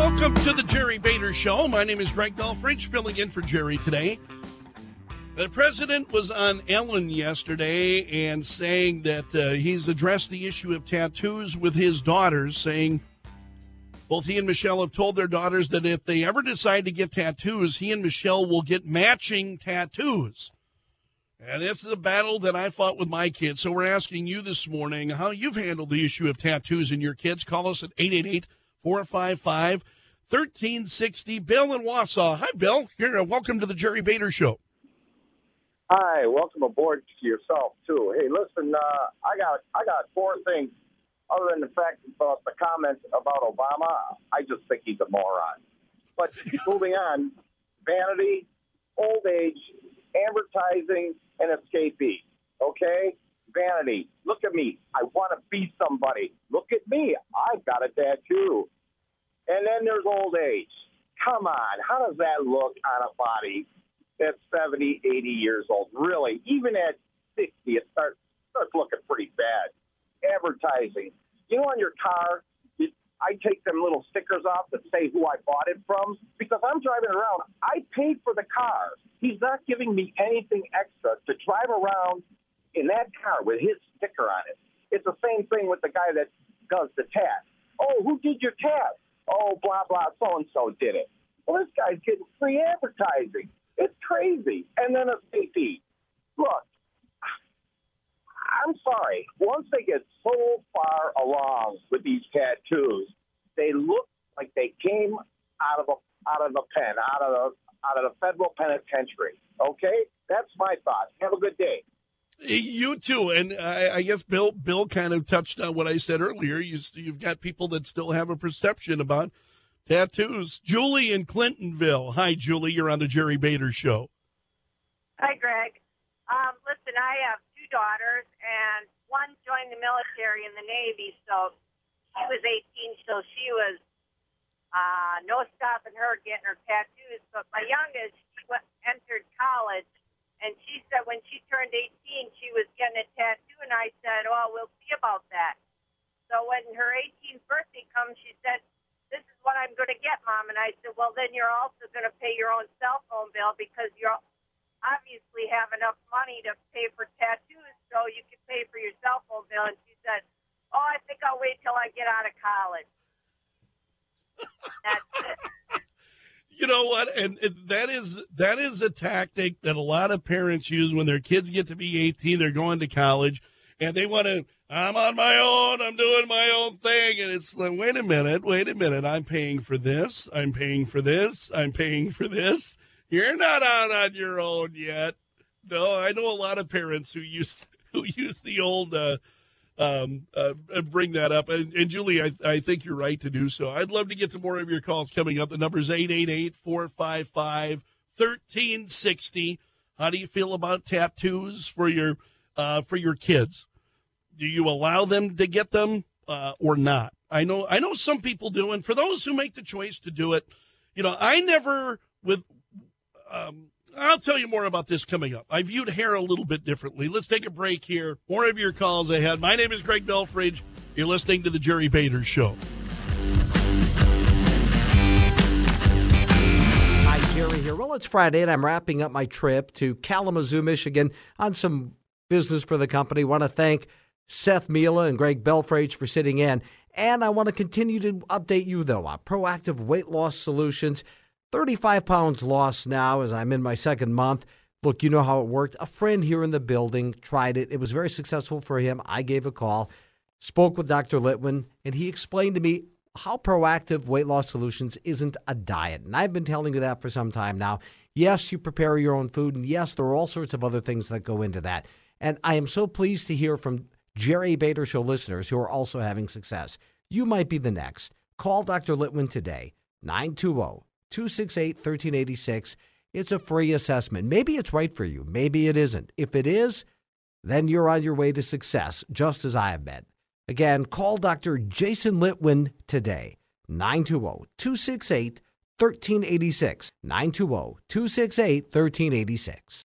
Welcome to the Jerry Bader Show. My name is Greg Belfridge, filling in for Jerry today. The president was on Ellen yesterday and saying that he's addressed the issue of tattoos with his daughters, saying both he and Michelle have told their daughters that if they ever decide to get tattoos, he and Michelle will get matching tattoos. And this is a battle that I fought with my kids. So we're asking you this morning how you've handled the issue of tattoos in your kids. Call us at 888-455-1360. Bill in Wausau. Hi, Bill. Here, welcome to the Jerry Bader Show. Hi, welcome aboard to yourself, too. Hey, listen, I got four things other than the fact about the comments about Obama. I just think he's a moron. But moving on, vanity, old age, advertising, and escapee, okay? Vanity. Look at me. I want to be somebody. Look at me. I've got a tattoo. And then there's old age. Come on. How does that look on a body that's 70, 80 years old? Really, even at 60, it starts looking pretty bad. Advertising. You know, on your car, I take them little stickers off that say who I bought it from because I'm driving around. I paid for the car. He's not giving me anything extra to drive around in that car with his sticker on it. It's the same thing with the guy that does the tat. Oh, who did your tat? Oh, blah, blah, so-and-so did it. Well, this guy's getting free advertising. It's crazy. And then a safety. Look, I'm sorry. Once they get so far along with these tattoos, they look like they came out of a pen, out of the federal penitentiary. Okay, that's my thought. Have a good day. You too, and I guess Bill kind of touched on what I said earlier. You've got people that still have a perception about tattoos. Julie in Clintonville. Hi, Julie. You're on the Jerry Bader Show. Hi, Greg. Listen, I have two daughters, and one joined the military in the Navy, so she was 18, so she was no stopping her getting her tattoos. But my youngest, she entered college, and she said when she turned 18, she was getting a tattoo, and I said, oh, we'll see about that. So when her 18th birthday comes, she said, this is what I'm going to get, Mom. And I said, well, then you're also going to pay your own cell phone bill because you're obviously have enough money to pay for tattoos, so you can pay for your cell phone bill. And she said, oh, I think I'll wait till I get out of college. That's it. You know what? And that is a tactic that a lot of parents use when their kids get to be 18, they're going to college, and they want to, I'm on my own, I'm doing my own thing. And it's like, wait a minute, I'm paying for this, I'm paying for this, I'm paying for this. You're not out on your own yet. No, I know a lot of parents who use the old bring that up. And Julie, I think you're right to do so. I'd love to get to more of your calls coming up. The number is 888-455-1360. How do you feel about tattoos for your kids? Do you allow them to get them or not? I know some people do, and for those who make the choice to do it, you know, I never with. I'll tell you more about this coming up. I viewed hair a little bit differently. Let's take a break here. More of your calls ahead. My name is Greg Belfridge. You're listening to the Jerry Bader Show. Hi, Jerry here. Well, it's Friday, and I'm wrapping up my trip to Kalamazoo, Michigan on some business for the company. Want to thank Seth Mila and Greg Belfridge for sitting in. And I want to continue to update you, though, on Proactive Weight Loss Solutions. 35 pounds lost now as I'm in my second month. Look, you know how it worked. A friend here in the building tried it. It was very successful for him. I gave a call, spoke with Dr. Litwin, and he explained to me how Proactive Weight Loss Solutions isn't a diet. And I've been telling you that for some time now. Yes, you prepare your own food, and yes, there are all sorts of other things that go into that. And I am so pleased to hear from Jerry Bader Show listeners who are also having success. You might be the next. Call Dr. Litwin today, 920-268-1386. It's a free assessment. Maybe it's right for you. Maybe it isn't. If it is, then you're on your way to success, just as I have been. Again, call Dr. Jason Litwin today, 920-268-1386, 920-268-1386.